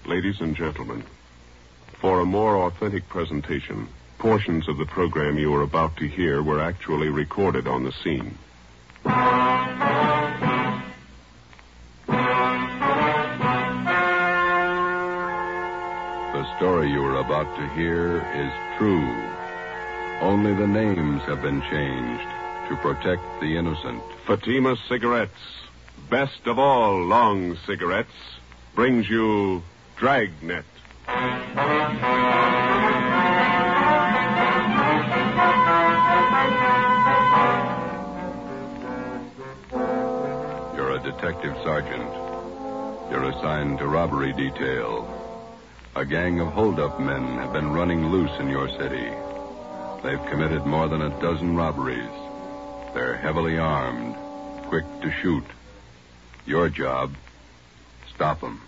Ladies and gentlemen, for a more authentic presentation, portions of the program you are about to hear were actually recorded on the scene. The story you are about to hear is true. Only the names have been changed to protect the innocent. Fatima Cigarettes, best of all long cigarettes, brings you Dragnet. You're a detective sergeant. You're assigned to robbery detail. A gang of hold-up men have been running loose in your city. They've committed more than a dozen robberies. They're heavily armed, quick to shoot. Your job, stop them.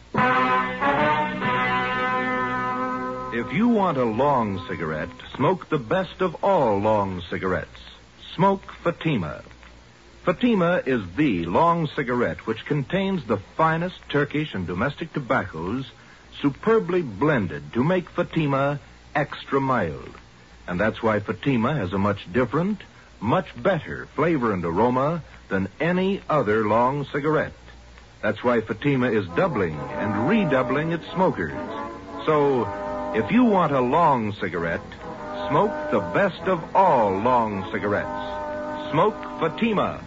If you want a long cigarette, smoke the best of all long cigarettes. Smoke Fatima. Fatima is the long cigarette which contains the finest Turkish and domestic tobaccos superbly blended to make Fatima extra mild. And that's why Fatima has a much different, much better flavor and aroma than any other long cigarette. That's why Fatima is doubling and redoubling its smokers. So, if you want a long cigarette, smoke the best of all long cigarettes. Smoke Fatima.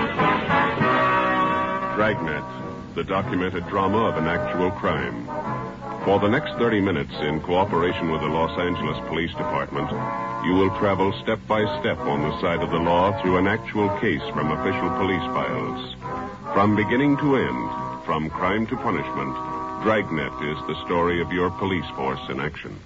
Dragnet, the documented drama of an actual crime. For the next 30 minutes, in cooperation with the Los Angeles Police Department, you will travel step by step on the side of the law through an actual case from official police files. From beginning to end, from crime to punishment, Dragnet is the story of your police force in action.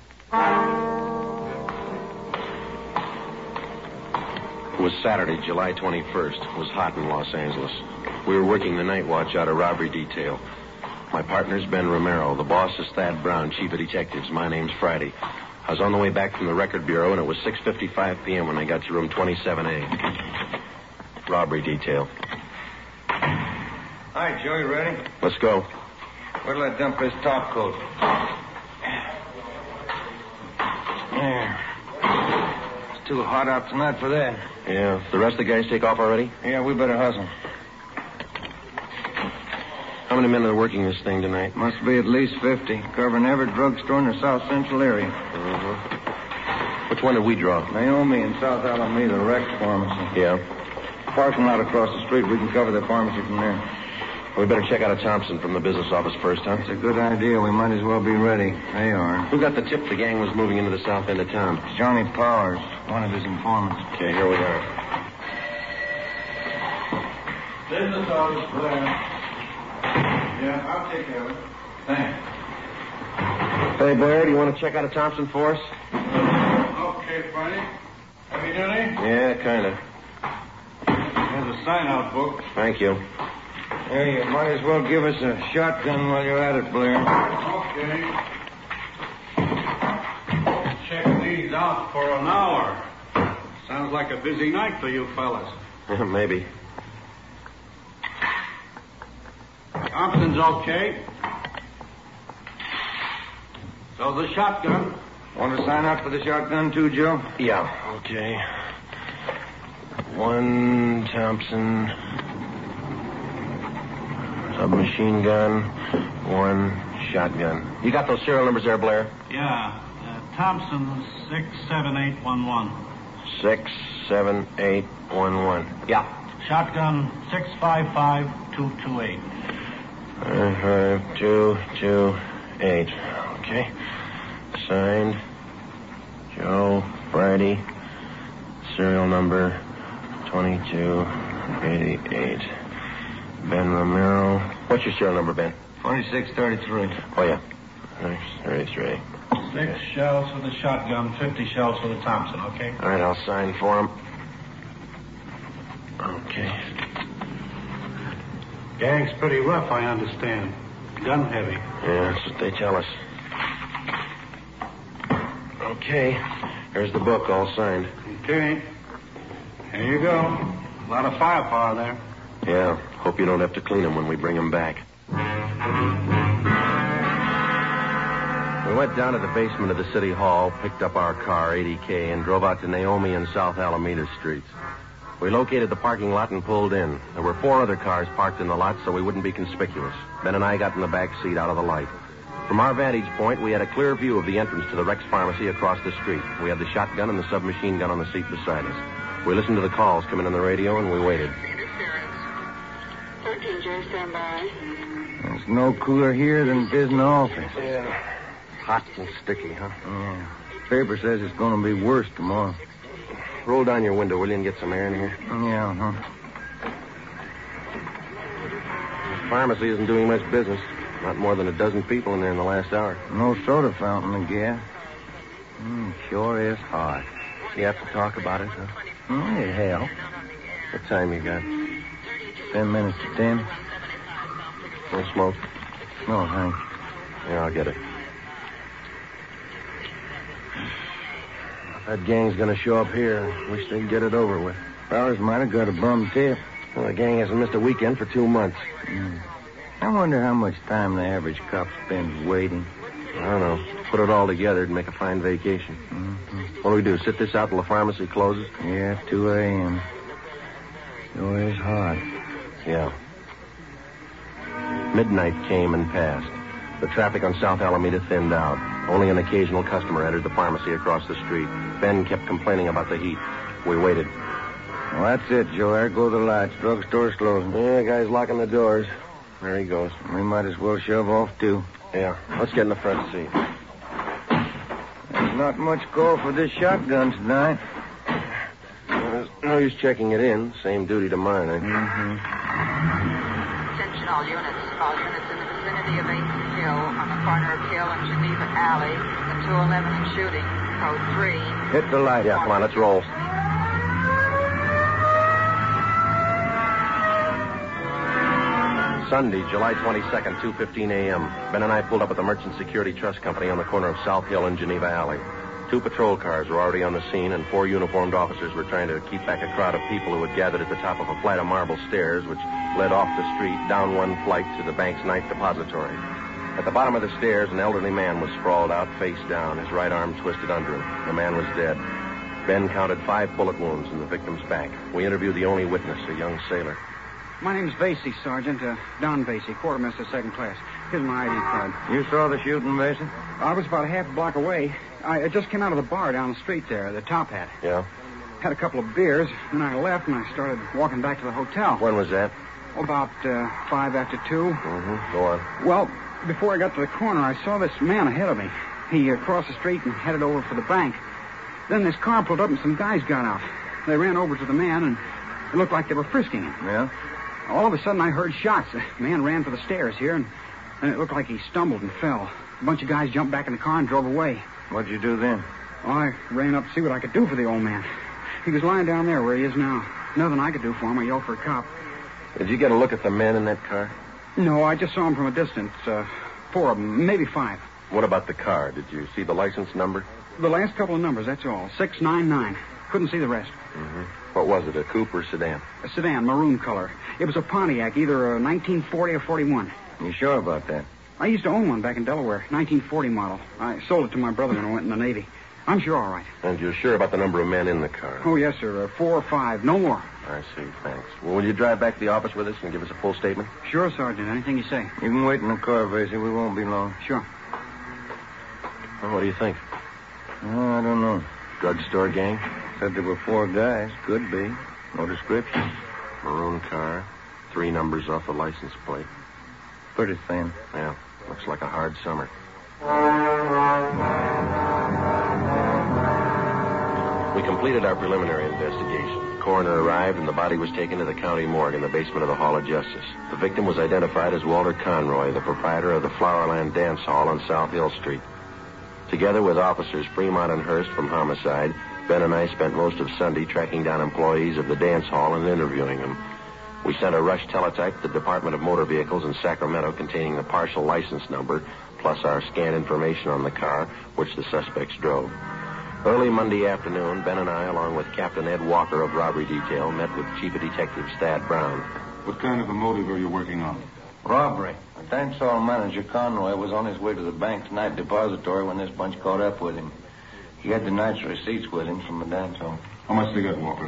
It was Saturday, July 21st. It was hot in Los Angeles. We were working the night watch out of robbery detail. My partner's Ben Romero. The boss is Thad Brown, chief of detectives. My name's Friday. I was on the way back from the record bureau, and it was 6:55 p.m. when I got to room 27A. Robbery detail. Hi, Joe, you ready? Let's go. Where'll I dump this top coat? There. It's too hot out tonight for that. Yeah. The rest of the guys take off already? Yeah, we better hustle. How many men are working this thing tonight? Must be at least 50, covering every drugstore in the South Central area. Which one did we draw? Naomi in South Alameda, Rex Pharmacy. Yeah. Parking lot across the street. We can cover the pharmacy from there. We better check out a Thompson from the business office first, huh? It's a good idea. We might as well be ready. They are. Who got the tip the gang was moving into the south end of town? It's Johnny Powers, one of his informants. Okay, here we are. Business office, Blair. Yeah, I'll take care of it. Thanks. Hey, Blair, do you want to check out a Thompson for us? Okay, Friday. Heavy duty? Yeah, kind of. There's a sign-out book. Thank you. There, you might as well give us a shotgun while you're at it, Blair. Okay. Check these out for an hour. Sounds like a busy night for you fellas. Maybe. Thompson's okay. So the shotgun. Want to sign up for the shotgun too, Joe? Yeah, okay. One Thompson submachine gun, one shotgun. You got those serial numbers there, Blair? Yeah. Thompson 67811. 67811. Yeah. Shotgun 655228. 5228. Okay. Signed, Joe Friday. Serial number 2288. Ben Romero. What's your serial number, Ben? 2633. Oh, yeah. 33. 6 shells for the shotgun, 50 shells for the Thompson, okay? All right, I'll sign for him. Okay. Gang's pretty rough, I understand. Gun heavy. Yeah, that's what they tell us. Okay. Here's the book, all signed. Okay. Here you go. A lot of firepower there. Yeah. Hope you don't have to clean them when we bring them back. We went down to the basement of the city hall, picked up our car, 80K, and drove out to Naomi and South Alameda streets. We located the parking lot and pulled in. There were 4 other cars parked in the lot so we wouldn't be conspicuous. Ben and I got in the back seat out of the light. From our vantage point, we had a clear view of the entrance to the Rex Pharmacy across the street. We had the shotgun and the submachine gun on the seat beside us. We listened to the calls coming on the radio, and we waited. Interference. 13J, stand by. There's no cooler here than it is in the office. Yeah. Hot and sticky, huh? Yeah. Paper says it's going to be worse tomorrow. Roll down your window, will you, and get some air in here? Yeah, huh? The pharmacy isn't doing much business. Not more than a dozen people in there in the last hour. No soda fountain, I guess. Sure is hot. You have to talk about it, huh? It helps. What time you got? 10 minutes to 10. No smoke? No, thanks. Yeah, I'll get it. That gang's gonna show up here. Wish they'd get it over with. Fellas might have got a bum tip. Well, the gang hasn't missed a weekend for 2 months. I wonder how much time the average cop spends waiting. I don't know. Put it all together, it'd make a fine vacation. What do we do, sit this out till the pharmacy closes? Yeah, 2 a.m. Sure is hot. Yeah. Midnight came and passed. The traffic on South Alameda thinned out. Only an occasional customer entered the pharmacy across the street. Ben kept complaining about the heat. We waited. Well, that's it, Joe. There go the lights. Drugstore's closing. Yeah, the guy's locking the doors. There he goes. We might as well shove off, too. Yeah, let's get in the front seat. There's not much call for this shotgun tonight. There's no use checking it in. Same duty to mine, eh? Attention all units. All units in the vicinity of 8th Hill, on the corner of Hill and Geneva Alley, the 211 and shooting. Code 3. Hit the light. Yeah, come on, let's roll. Sunday, July 22nd, 2:15 a.m. Ben and I pulled up at the Merchant Security Trust Company on the corner of South Hill and Geneva Alley. 2 patrol cars were already on the scene, and 4 uniformed officers were trying to keep back a crowd of people who had gathered at the top of a flight of marble stairs which led off the street, down one flight to the bank's night depository. At the bottom of the stairs, an elderly man was sprawled out, face down, his right arm twisted under him. The man was dead. Ben counted 5 bullet wounds in the victim's back. We interviewed the only witness, a young sailor. My name's Vasey, Sergeant. Don Vasey, quartermaster, 2nd class. Here's my ID card. You saw the shooting, Mason? I was about a half a block away. I just came out of the bar down the street there, the Top Hat. Yeah? Had a couple of beers, then I left and I started walking back to the hotel. When was that? About 5 after 2. Go on. Well, before I got to the corner, I saw this man ahead of me. He crossed the street and headed over for the bank. Then this car pulled up and some guys got out. They ran over to the man and it looked like they were frisking him. Yeah? All of a sudden, I heard shots. The man ran for the stairs here, and it looked like he stumbled and fell. A bunch of guys jumped back in the car and drove away. What'd you do then? Well, I ran up to see what I could do for the old man. He was lying down there where he is now. Nothing I could do for him. I yelled for a cop. Did you get a look at the men in that car? No, I just saw him from a distance. 4 of them, maybe 5. What about the car? Did you see the license number? The last couple of numbers, that's all. 699. Couldn't see the rest. What was it, a coupe or sedan? A sedan, maroon color. It was a Pontiac, either a 1940 or 41. You sure about that? I used to own one back in Delaware, 1940 model. I sold it to my brother when I went in the Navy. I'm sure all right. And you're sure about the number of men in the car? Oh, yes, sir. 4 or 5, no more. I see, thanks. Well, will you drive back to the office with us and give us a full statement? Sure, Sergeant. Anything you say. You can wait in the car, Vasey. We won't be long. Sure. Well, what do you think? I don't know. Drugstore gang? Said there were 4 guys. Could be. No description. Maroon car. 3 numbers off the license plate. Pretty thin. Yeah, looks like a hard summer. We completed our preliminary investigation. The coroner arrived and the body was taken to the county morgue in the basement of the Hall of Justice. The victim was identified as Walter Conroy, the proprietor of the Flowerland Dance Hall on South Hill Street. Together with officers Fremont and Hurst from homicide, Ben and I spent most of Sunday tracking down employees of the dance hall and interviewing them. We sent a rush teletype to the Department of Motor Vehicles in Sacramento containing the partial license number, plus our scanned information on the car, which the suspects drove. Early Monday afternoon, Ben and I, along with Captain Ed Walker of Robbery Detail, met with Chief of Detectives Thad Brown. What kind of a motive are you working on? Robbery. The dance hall manager, Conroy, was on his way to the bank's night depository when this bunch caught up with him. He had the night's receipts with him from the dance hall. How much they got, Walker?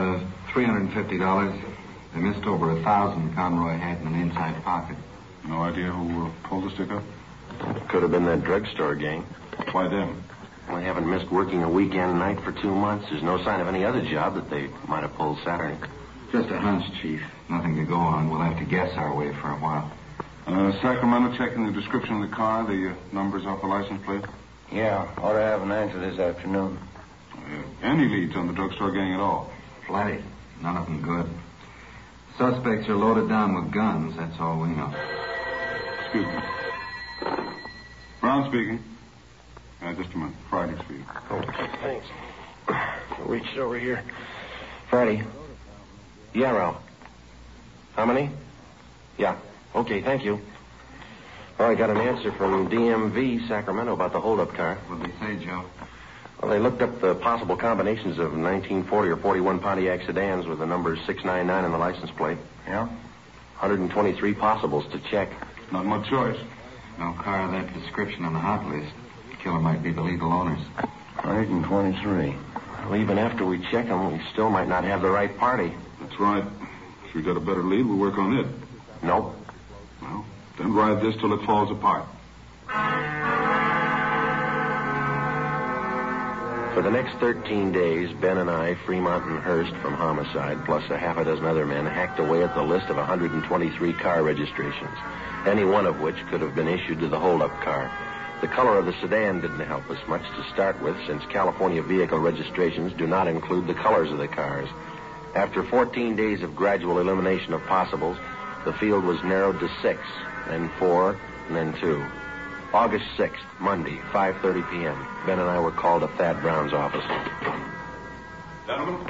$350. They missed over 1,000 Conroy had in an inside pocket. No idea who pulled the stick up? Could have been that drugstore gang. Why them? Well, they haven't missed working a weekend night for 2 months. There's no sign of any other job that they might have pulled Saturday. Just a hunch, Chief. Nothing to go on. We'll have to guess our way for a while. Sacramento checking the description of the car, the numbers off the license plate? Yeah, ought to have an answer this afternoon. Any leads on the drugstore gang at all? Plenty. None of them good. Suspects are loaded down with guns. That's all we know. Excuse me. Brown speaking. Just a minute. Friday's for you. Oh, thanks. Reached over here. Friday. Yeah, Ralph. How many? Yeah. Okay, thank you. Oh, I got an answer from DMV Sacramento about the holdup car. What'd they say, Joe? Well, they looked up the possible combinations of 1940 or 41 Pontiac sedans with the numbers 699 on the license plate. Yeah? 123 possibles to check. Not much choice. No car of that description on the hot list. Killer might be the legal owners. 123. Well, even after we check them, we still might not have the right party. That's right. If we got a better lead, we'll work on it. Nope. Well, then ride this till it falls apart. For the next 13 days, Ben and I, Fremont and Hurst from homicide, plus a half a dozen other men, hacked away at the list of 123 car registrations, any one of which could have been issued to the holdup car. The color of the sedan didn't help us much to start with, since California vehicle registrations do not include the colors of the cars. After 14 days of gradual elimination of possibles, the field was narrowed to 6, then 4, and then 2. August 6th, Monday, 5:30 p.m. Ben and I were called to Thad Brown's office. Gentlemen,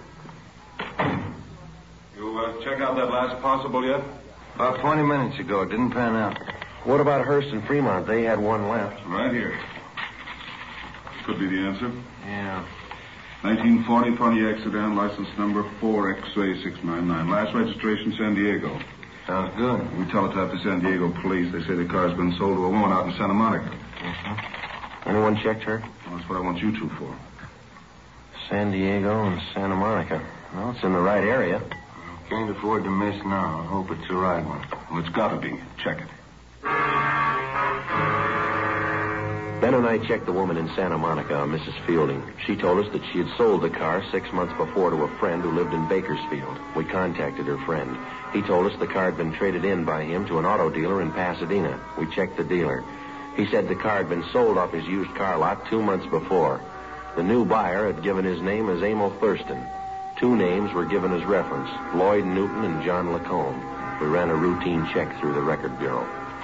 you check out that last possible yet? About 20 minutes ago. It didn't pan out. What about Hurst and Fremont? They had one left. Right here. Could be the answer. Yeah. 1940 Pontiac sedan, license number 4X-ray 699. Last registration, San Diego. Sounds good. We teletyped to San Diego police. They say the car's been sold to a woman out in Santa Monica. Mm-hmm. Anyone checked her? Well, that's what I want you two for. San Diego and Santa Monica. Well, it's in the right area. Can't afford to miss now. I hope it's the right one. Well, it's got to be. Check it. Ben and I checked the woman in Santa Monica, Mrs. Fielding. She told us that she had sold the car 6 months before to a friend who lived in Bakersfield. We contacted her friend. He told us the car had been traded in by him to an auto dealer in Pasadena. We checked the dealer. He said the car had been sold off his used car lot 2 months before. The new buyer had given his name as Emil Thurston. 2 names were given as reference, Lloyd Newton and John Lacombe. We ran a routine check through the record bureau.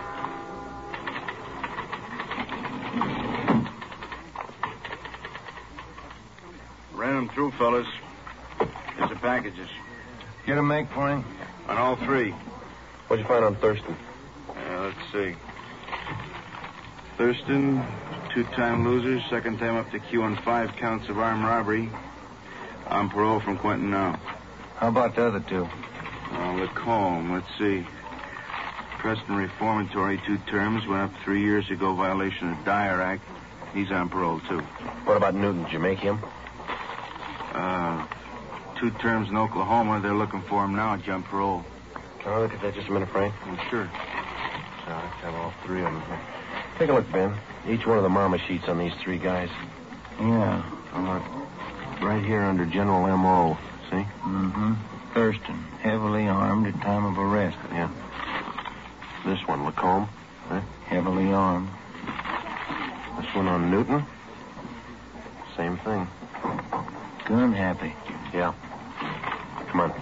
Ran them through, fellas. Here's the packages. Get a make for him? On all 3. What'd you find on Thurston? Let's see. Thurston, 2-time loser, second time up to Q on 5 counts of armed robbery. On parole from Quentin now. How about the other 2? Lacombe, let's see. Preston reformatory, 2 terms, went up 3 years ago, violation of Dyer Act. He's on parole, too. What about Newton? Did you make him? 2 terms in Oklahoma. They're looking for him now, jump parole. Can I look at that just a minute, Frank? Sure. I have all 3 of them here. Take a look, Ben. Each one of the mama sheets on these 3 guys. Yeah. Right here under General M.O., see? Mm-hmm. Thurston, heavily armed at time of arrest. Yeah. This one, Lacombe. Huh? Heavily armed. This one on Newton. Same thing. Gun happy. Yeah. Come on.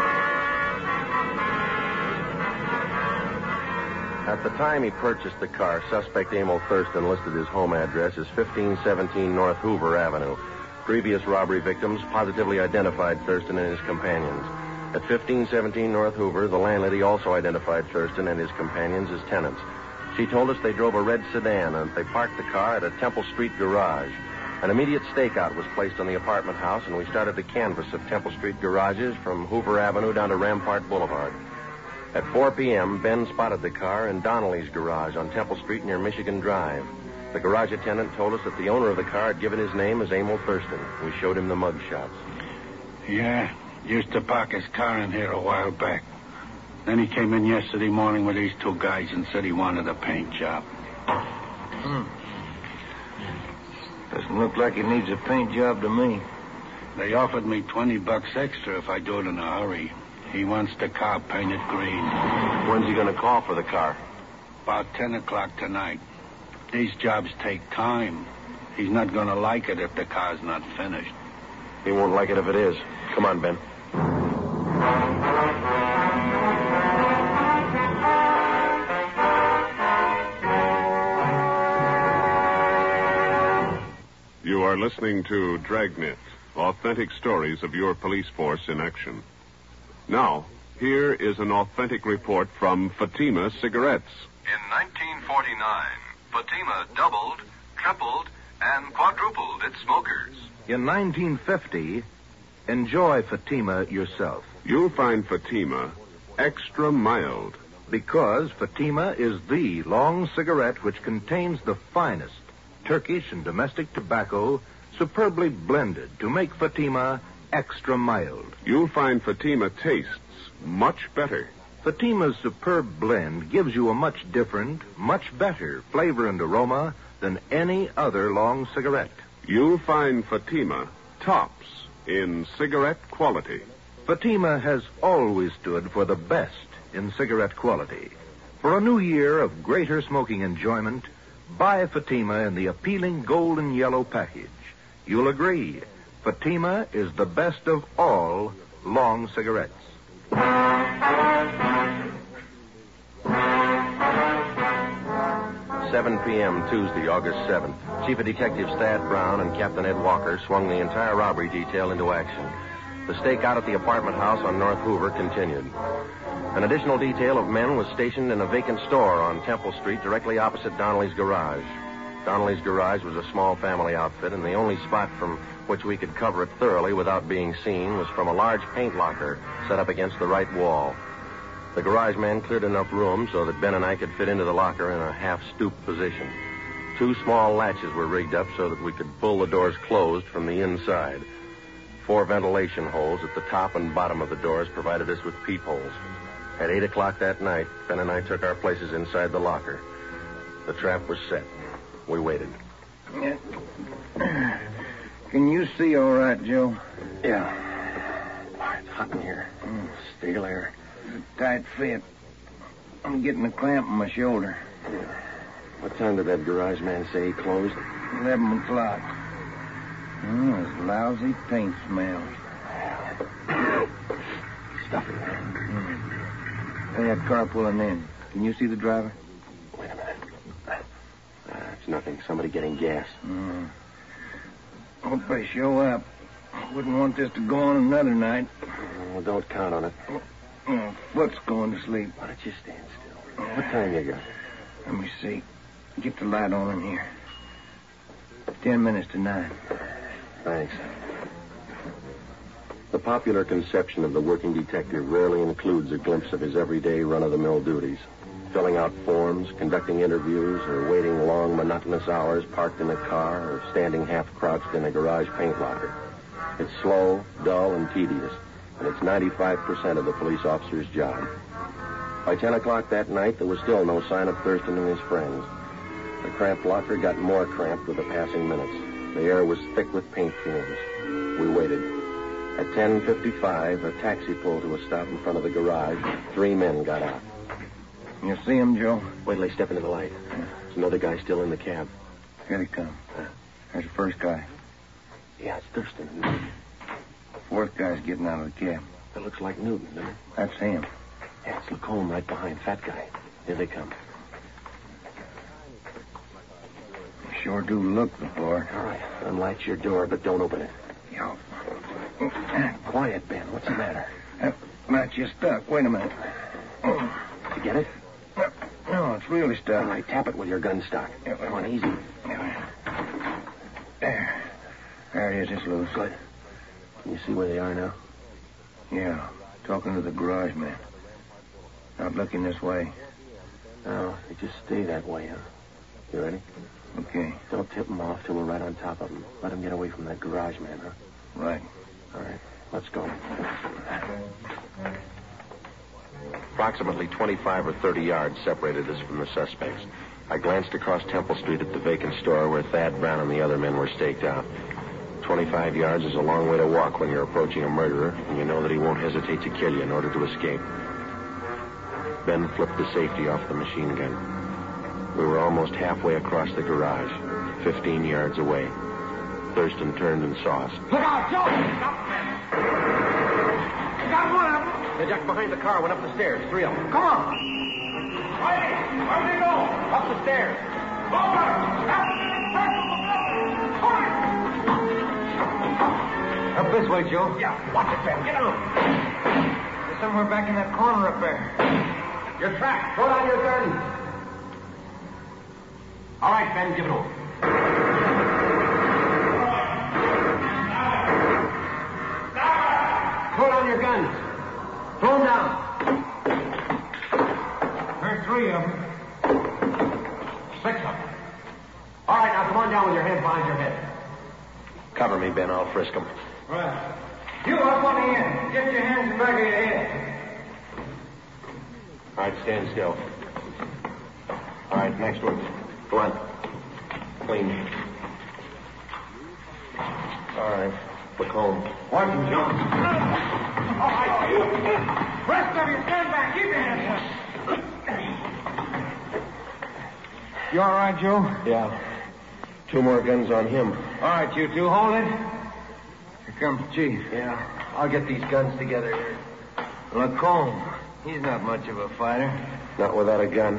At the time he purchased the car, suspect Emil Thurston listed his home address as 1517 North Hoover Avenue. Previous robbery victims positively identified Thurston and his companions. At 1517 North Hoover, the landlady also identified Thurston and his companions as tenants. She told us they drove a red sedan and they parked the car at a Temple Street garage. An immediate stakeout was placed on the apartment house, and we started to canvass of Temple Street garages from Hoover Avenue down to Rampart Boulevard. At 4 p.m., Ben spotted the car in Donnelly's garage on Temple Street near Michigan Drive. The garage attendant told us that the owner of the car had given his name as Emil Thurston. We showed him the mug shots. Yeah, used to park his car in here a while back. Then he came in yesterday morning with these two guys and said he wanted a paint job. Doesn't look like he needs a paint job to me. They offered me $20 extra if I do it in a hurry. He wants the car painted green. When's he going to call for the car? About 10 o'clock tonight. These jobs take time. He's not going to like it if the car's not finished. He won't like it if it is. Come on, Ben. You are listening to Dragnet, authentic stories of your police force in action. Now, here is an authentic report from Fatima Cigarettes. In 1949, Fatima doubled, tripled, and quadrupled its smokers. In 1950, enjoy Fatima yourself. You'll find Fatima extra mild. Because Fatima is the long cigarette which contains the finest Turkish and domestic tobacco superbly blended to make Fatima extra mild. You'll find Fatima tastes much better. Fatima's superb blend gives you a much different, much better flavor and aroma than any other long cigarette. You'll find Fatima tops in cigarette quality. Fatima has always stood for the best in cigarette quality. For a new year of greater smoking enjoyment, buy Fatima in the appealing golden yellow package. You'll agree, Fatima is the best of all long cigarettes. 7 p.m. Tuesday, August 7th. Chief of Detectives Thad Brown and Captain Ed Walker swung the entire robbery detail into action. The stakeout at the apartment house on North Hoover continued. An additional detail of men was stationed in a vacant store on Temple Street directly opposite Donnelly's garage. Donnelly's garage was a small family outfit, and the only spot from which we could cover it thoroughly without being seen was from a large paint locker set up against the right wall. The garage man cleared enough room so that Ben and I could fit into the locker in a half-stooped position. 2 small latches were rigged up so that we could pull the doors closed from the inside. 4 ventilation holes at the top and bottom of the doors provided us with peepholes. At 8 o'clock that night, Ben and I took our places inside the locker. The trap was set. We waited. Can you see all right, Joe? Yeah. It's hot in here. Stale air. Tight fit. I'm getting a clamp in my shoulder. What time did that garage man say he closed? 11 o'clock. There's lousy paint smell. Stuffy. They had car pulling in. Can you see the driver? Wait a minute. It's nothing. Somebody getting gas. Hope they show up. Wouldn't want this to go on another night. Well, don't count on it. Foot's going to sleep. Why don't you stand still? What time you got? Let me see. Get the light on in here. 10 minutes to 9. Thanks. The popular conception of the working detective rarely includes a glimpse of his everyday run-of-the-mill duties. Filling out forms, conducting interviews, or waiting long, monotonous hours parked in a car or standing half-crouched in a garage paint locker. It's slow, dull, and tedious, and it's 95% of the police officer's job. By 10 o'clock that night, there was still no sign of Thurston and his friends. The cramped locker got more cramped with the passing minutes. The air was thick with paint fumes. We waited. At 10:55, a taxi pulled to a stop in front of the garage. 3 men got out. You see him, Joe? Wait till they step into the light. There's another guy still in the cab. Here they come. There's the first guy. Yeah, it's Thurston. 4th guy's getting out of the cab. That looks like Newton, doesn't it? That's him. Yeah, it's Lacombe right behind Fat Guy. Here they come. You sure do look the part. All right. Unlatch your door, but don't open it. Yeah. Quiet, Ben. What's the matter? Latch is stuck. Wait a minute. Did you get it? No, it's really stuck. All right, tap it with your gun stock. Come on, easy. There. There it is. It's loose. Good. Can you see where they are now? Yeah. Talking to the garage man. Start looking this way. Oh, they just stay that way, huh? You ready? Okay. Don't tip them off till we're right on top of them. Let them get away from that garage man, huh? Right. All right, let's go. Approximately 25 or 30 yards separated us from the suspects. I glanced across Temple Street at the vacant store where Thad Brown and the other men were staked out. 25 yards is a long way to walk when you're approaching a murderer, and you know that he won't hesitate to kill you in order to escape. Ben flipped the safety off the machine gun. We were almost halfway across the garage, 15 yards away. Thurston turned and saw us. Look out, Joe! Stop, man! I got one of them. They ducked behind the car, went up the stairs, 3 of them. Come on. Hey, where'd they go? Up the stairs. Over! Up this way, Joe. Yeah, watch it, Ben. Get on. They're somewhere back in that corner up there. You're trapped. Throw down your gun. All right, Ben, give it over. Throw down your guns. Throw them down. There's 3 of them. 6 of them. All right, now come on down with your hands behind your head. Cover me, Ben. I'll frisk them. Right. You up on the end. Get your hands in the back of your head. All right, stand still. All right, next one. Go on. Clean. All right, look home. Watch him, Joe. All right, you. Rest of you, stand back. Keep your hands up. You all right, Joe? Yeah. 2 more guns on him. All right, you two, hold it. Here comes the chief. Yeah, I'll get these guns together here. Lacombe. He's not much of a fighter. Not without a gun.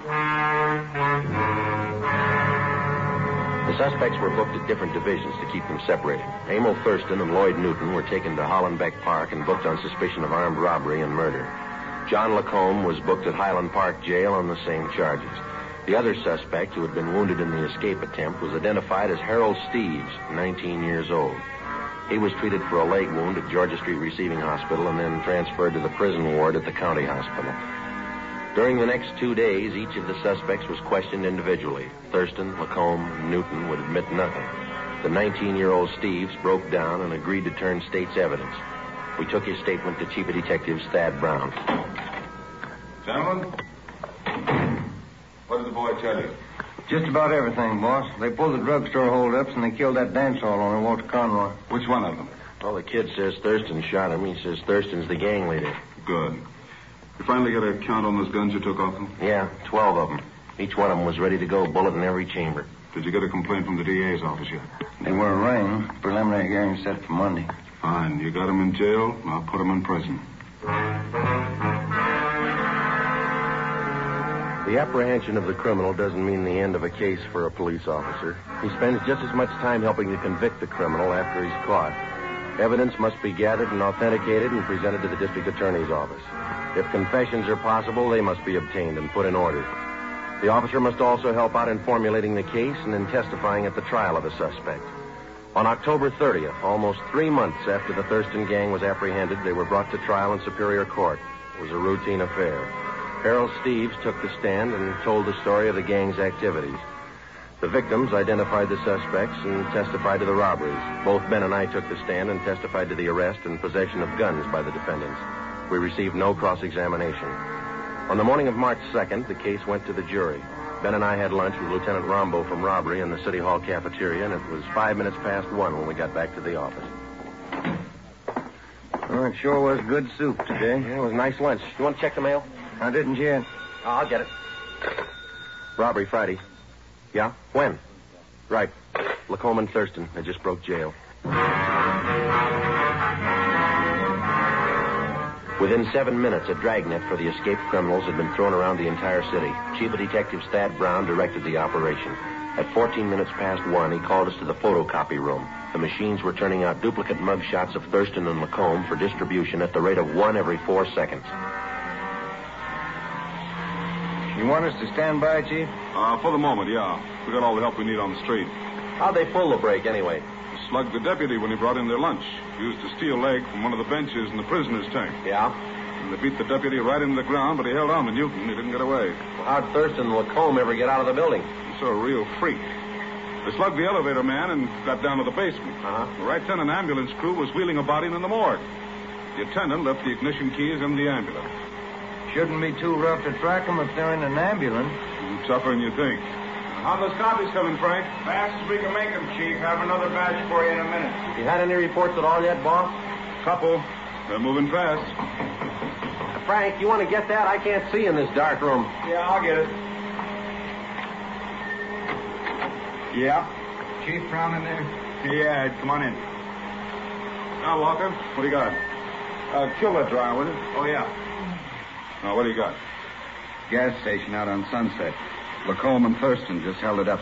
The suspects were booked at different divisions to keep them separated. Emil Thurston and Lloyd Newton were taken to Hollenbeck Park and booked on suspicion of armed robbery and murder. John Lacombe was booked at Highland Park Jail on the same charges. The other suspect, who had been wounded in the escape attempt, was identified as Harold Steves, 19 years old. He was treated for a leg wound at Georgia Street Receiving Hospital and then transferred to the prison ward at the county hospital. During the next 2 days, each of the suspects was questioned individually. Thurston, Lacombe, and Newton would admit nothing. The 19-year-old Steves broke down and agreed to turn state's evidence. We took his statement to Chief of Detectives Thad Brown. Gentlemen, what did the boy tell you? Just about everything, boss. They pulled the drugstore holdups and they killed that dance hall owner, Walter Conroy. Which one of them? Well, the kid says Thurston shot him. He says Thurston's the gang leader. Good. You finally got a count on those guns you took off them? Yeah, 12 of them. Each one of them was ready to go, bullet in every chamber. Did you get a complaint from the DA's office yet? They were arraigned. Preliminary hearing set for Monday. Fine. You got them in jail. I'll put them in prison. The apprehension of the criminal doesn't mean the end of a case for a police officer. He spends just as much time helping to convict the criminal after he's caught. Evidence must be gathered and authenticated and presented to the district attorney's office. If confessions are possible, they must be obtained and put in order. The officer must also help out in formulating the case and in testifying at the trial of a suspect. On October 30th, almost 3 months after the Thurston gang was apprehended, they were brought to trial in Superior Court. It was a routine affair. Harold Steves took the stand and told the story of the gang's activities. The victims identified the suspects and testified to the robberies. Both Ben and I took the stand and testified to the arrest and possession of guns by the defendants. We received no cross-examination. On the morning of March 2nd, the case went to the jury. Ben and I had lunch with Lieutenant Rombo from robbery in the City Hall cafeteria, and it was 1 when we got back to the office. Oh, it sure was good soup today. Yeah, it was a nice lunch. You want to check the mail? I didn't yet. Oh, I'll get it. Robbery Friday. Yeah? When? Right. Lacombe and Thurston. They just broke jail. Within 7 minutes, a dragnet for the escaped criminals had been thrown around the entire city. Chief of Detectives Thad Brown directed the operation. At 1:14 he called us to the photocopy room. The machines were turning out duplicate mug shots of Thurston and Lacombe for distribution at the rate of 1 every 4 seconds. You want us to stand by, Chief? For the moment, yeah. We got all the help we need on the street. How'd they pull the break, anyway? Slugged the deputy when he brought in their lunch. Used a steel leg from one of the benches in the prisoner's tank. Yeah? They beat the deputy right into the ground, but he held on to Newton. He didn't get away. Well, how'd Thurston and Lacombe ever get out of the building? He's a real freak. They slugged the elevator man and got down to the basement. The right then, an ambulance crew was wheeling a body in the morgue. The attendant left the ignition keys in the ambulance. Shouldn't be too rough to track them if they're in an ambulance. Tougher than you think. How those copies coming, Frank? Fast as we can make them, Chief. Have another batch for you in a minute. You had any reports at all yet, boss? Couple. They're moving fast. Frank, you want to get that? I can't see in this dark room. Yeah, I'll get it. Yeah? Chief Brown in there? Yeah, come on in. Now, Walker, what do you got? Killer dry with it. Oh, yeah. Now, what do you got? Gas station out on Sunset. Lacombe and Thurston just held it up.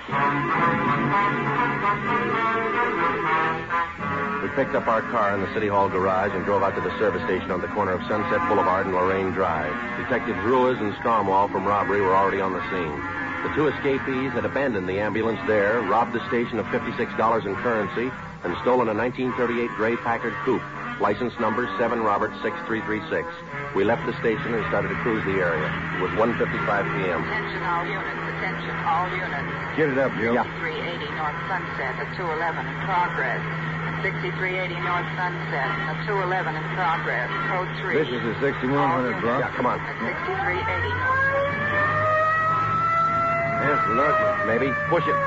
We picked up our car in the City Hall garage and drove out to the service station on the corner of Sunset Boulevard and Lorraine Drive. Detectives Ruiz and Stromwell from robbery were already on the scene. The two escapees had abandoned the ambulance there, robbed the station of $56 in currency, and stolen a 1938 gray Packard coupe, license number 7 Robert 6336. We left the station and started to cruise the area. It was 1:55 p.m. Attention all units, attention all units. Get it up, Joe. 6380 North Sunset at 211 in progress. 6380 North Sunset at 211 in progress. Code 3. This is the 6100 block. Yeah, come on. At 6380 North Sunset. Yes, look. Maybe. Push it.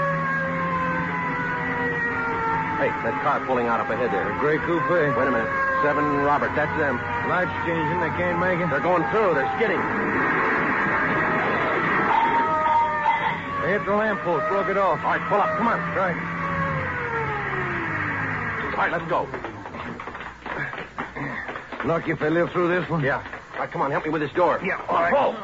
Hey, that car pulling out up ahead there. Gray coupe. Wait a minute. 7 Robert, that's them. Lights changing. They can't make it. They're going through. They're skidding. They hit the lamppost. Broke it off. All right, pull up. Come on. Right. All right, let's go. Lucky if they live through this one. Yeah. All right, come on. Help me with this door. Yeah, all right. Pull.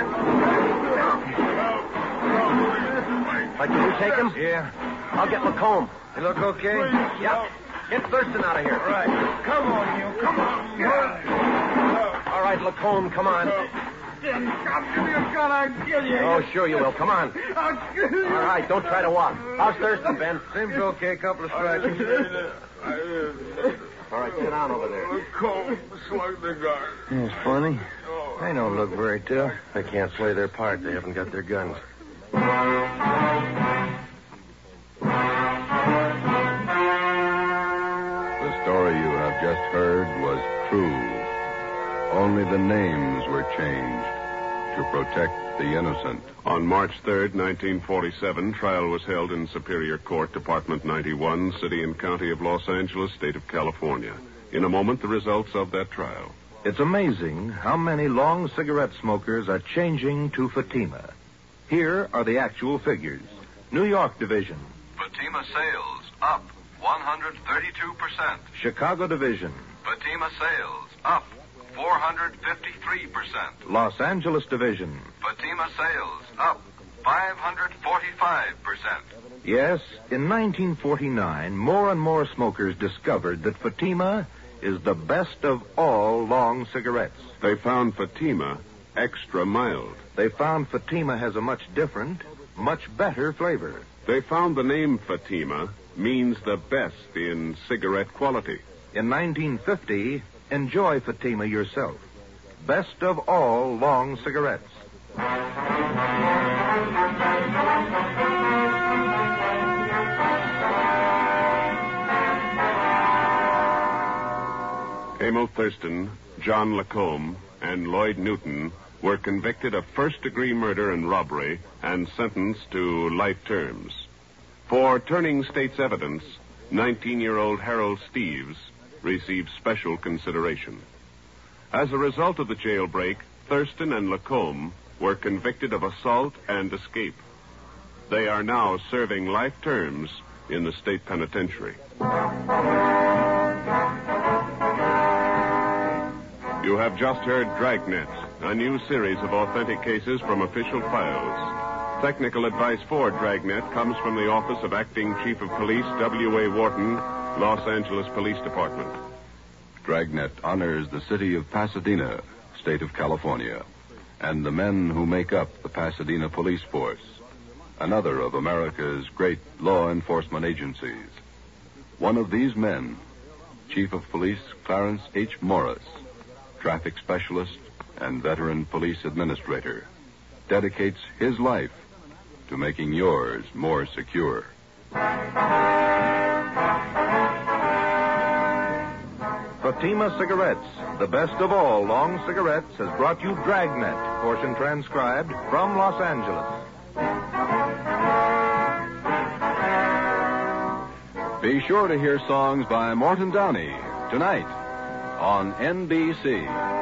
All right, can you take him? Yeah. I'll get Lacombe. You look okay? Yeah. Get Thurston out of here. Right. Come on, you. Come on. All right, Lacombe, come on. I'll give you a gun. I'll kill you. Oh, sure you will. Come on. I'll kill you. All right, don't try to walk. How's Thurston, Ben? Seems okay. Couple of scratches. All right, sit down over there. Cold. Slug the guard. It's funny. They don't look very tough. They can't play their part. They haven't got their guns. The story you have just heard was true. Only the names were changed to protect the innocent. On March 3rd, 1947, trial was held in Superior Court, Department 91, City and County of Los Angeles, State of California. In a moment, the results of that trial. It's amazing how many long cigarette smokers are changing to Fatima. Here are the actual figures. New York Division. Fatima sales up 132%. Chicago Division. Fatima sales up 453%. Los Angeles Division. Fatima sales up 545%. Yes, in 1949, more and more smokers discovered that Fatima is the best of all long cigarettes. They found Fatima extra mild. They found Fatima has a much different, much better flavor. They found the name Fatima means the best in cigarette quality. In 1950, enjoy Fatima yourself. Best of all long cigarettes. Emil Thurston, John Lacombe, and Lloyd Newton were convicted of first-degree murder and robbery and sentenced to life terms. For turning state's evidence, 19-year-old Harold Steves received special consideration. As a result of the jailbreak, Thurston and Lacombe were convicted of assault and escape. They are now serving life terms in the state penitentiary. You have just heard Dragnet, a new series of authentic cases from official files. Technical advice for Dragnet comes from the Office of Acting Chief of Police W.A. Wharton, Los Angeles Police Department. Dragnet honors the city of Pasadena, state of California, and the men who make up the Pasadena Police Force, another of America's great law enforcement agencies. One of these men, Chief of Police Clarence H. Morris, traffic specialist and veteran police administrator, dedicates his life to making yours more secure. Fatima Cigarettes, the best of all long cigarettes, has brought you Dragnet, portion transcribed from Los Angeles. Be sure to hear songs by Morton Downey tonight on NBC.